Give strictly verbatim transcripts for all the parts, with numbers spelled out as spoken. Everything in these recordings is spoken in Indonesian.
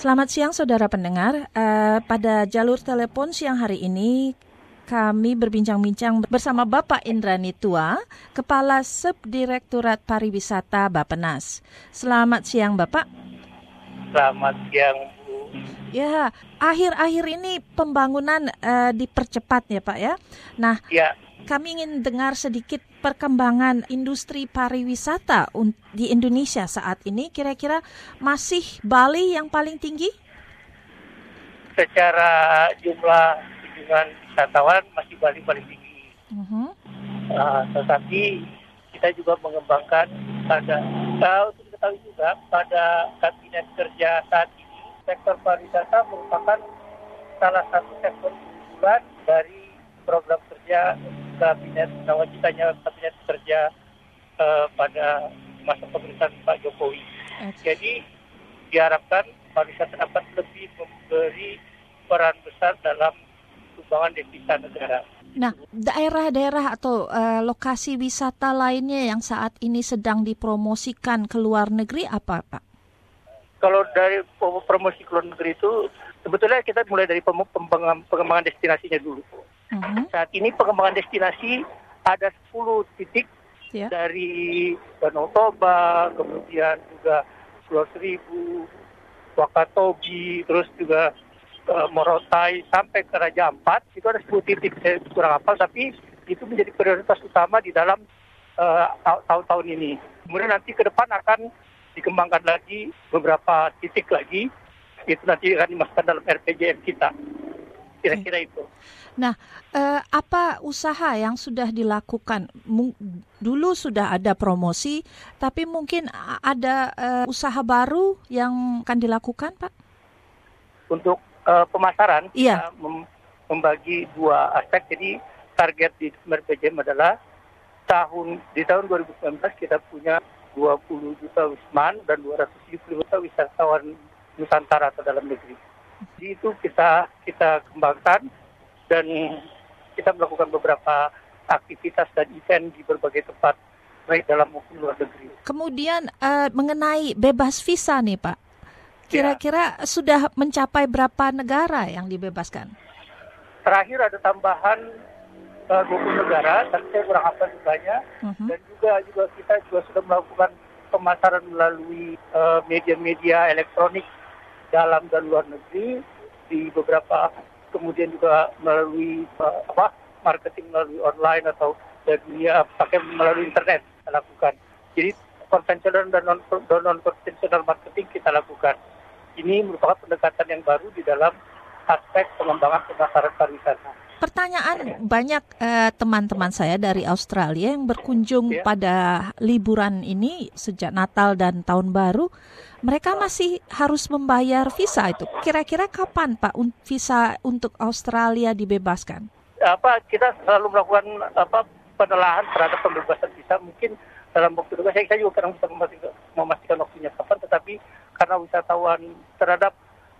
Selamat siang saudara pendengar. Uh, pada jalur telepon siang hari ini kami berbincang-bincang bersama Bapak Indrani Tua, Kepala Subdirektorat Pariwisata Bappenas. Selamat siang Bapak. Selamat siang Bu. Ya, akhir-akhir ini pembangunan uh, dipercepat ya Pak ya. Nah, ya. Kami ingin dengar sedikit perkembangan industri pariwisata di Indonesia saat ini. Kira-kira masih Bali yang paling tinggi? Secara jumlah kunjungan wisatawan masih Bali paling tinggi. Uh-huh. Uh, tetapi kita juga mengembangkan pada, uh, untuk diketahui juga pada kabinet kerja saat ini, sektor pariwisata merupakan salah satu sektor unggulan dari program kerja kabinet nawacitanya kabinet kerja uh, pada masa pemerintahan Pak Jokowi. Okay. Jadi diharapkan pariwisata dapat lebih memberi peran besar dalam sumbangan devisa negara. Nah, daerah-daerah atau uh, lokasi wisata lainnya yang saat ini sedang dipromosikan ke luar negeri apa, Pak? Kalau dari promosi ke luar negeri itu sebetulnya kita mulai dari pengembangan, pengembangan destinasinya dulu. Uh-huh. Saat ini pengembangan destinasi ada sepuluh titik yeah. dari Danau Toba, kemudian juga Pulau Seribu, Wakatobi, terus juga uh, Morotai sampai ke Raja Ampat. Itu ada sepuluh titik, saya kurang hafal, tapi itu menjadi prioritas utama di dalam uh, tahun-tahun ini. Kemudian nanti ke depan akan dikembangkan lagi beberapa titik lagi, itu nanti akan dimasukkan dalam R P J M kita. Kira-kira itu. Nah, eh, apa usaha yang sudah dilakukan? M- dulu sudah ada promosi, tapi mungkin ada eh, usaha baru yang akan dilakukan, Pak? Untuk uh, pemasaran, iya. kita mem- membagi dua aspek. Jadi target di R P J M adalah tahun di tahun dua ribu sembilan belas kita punya dua puluh juta wisman dan dua ratus tujuh puluh juta wisatawan Nusantara atau dalam negeri. Jadi itu kita kita kembangkan dan kita melakukan beberapa aktivitas dan event di berbagai tempat baik dalam maupun luar negeri. Kemudian uh, mengenai bebas visa nih Pak, kira-kira ya. Sudah mencapai berapa negara yang dibebaskan? Terakhir ada tambahan uh, dua puluh negara, tapi saya kurang hafal jumlahnya. Uh-huh. Dan juga juga kita juga sudah melakukan pemasaran melalui uh, media-media elektronik dalam dan luar negeri di beberapa, kemudian juga melalui uh, apa marketing melalui online atau dunia pakai melalui internet kita lakukan. Jadi konvensional dan non non konvensional marketing kita lakukan. Ini merupakan pendekatan yang baru di dalam aspek pengembangan pemasaran pariwisata. Pertanyaan banyak eh, teman-teman saya dari Australia yang berkunjung ya. Pada liburan ini sejak Natal dan Tahun Baru, mereka masih harus membayar visa itu. Kira-kira kapan Pak visa untuk Australia dibebaskan? Apa kita selalu melakukan apa penelaahan terhadap pembebasan visa, mungkin dalam waktu dekat. Saya, saya juga kadang bisa memastikan, memastikan waktunya kapan, tetapi karena wisatawan terhadap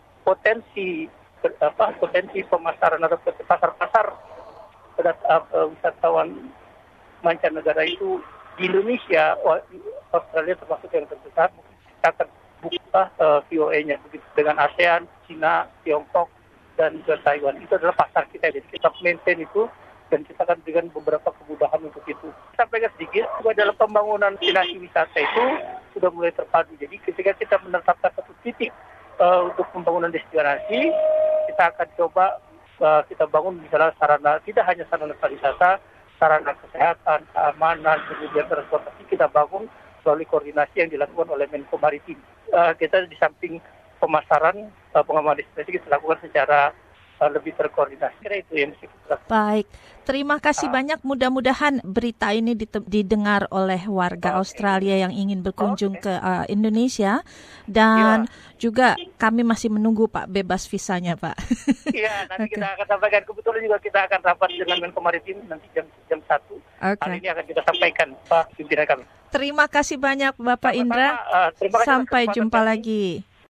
potensi apa potensi pemasaran atau pasar-pasar terhadap uh, wisatawan mancanegara itu di Indonesia, Australia termasuk yang terbesar, kita akan buka uh, V O A-nya dengan ASEAN, China, Tiongkok, dan juga Taiwan. Itu adalah pasar kita, jadi kita maintain itu dan kita akan berikan beberapa kemudahan untuk itu. Sampaikan sedikit, juga dalam pembangunan destinasi wisata itu sudah mulai terpadu. Jadi ketika kita menetapkan satu titik uh, untuk pembangunan destinasi, kita akan coba uh, kita bangun misalnya sarana, tidak hanya sarana pariwisata, sarana kesehatan, keamanan, kemudian transportasi kita bangun melalui koordinasi yang dilakukan oleh Menko Maritim. Uh, kita di samping pemasaran, uh, pengembangan destinasi kita lakukan secara uh, lebih terkoordinasi. Kira itu yang kita lakukan. Baik, terima kasih uh, banyak. Mudah-mudahan berita ini didengar oleh warga uh, Australia yang ingin berkunjung okay. ke uh, Indonesia. Dan ya. Juga kami masih menunggu Pak bebas visanya Pak. Iya, nanti okay. kita akan sampaikan. Kebetulan juga kita akan rapat dengan Menko Maritim nanti jam jam satu. Okay. Hal ini akan kita sampaikan Pak pimpinan kami. Terima kasih banyak Bapak Indra. Uh, terima kasih Sampai jumpa kami. lagi.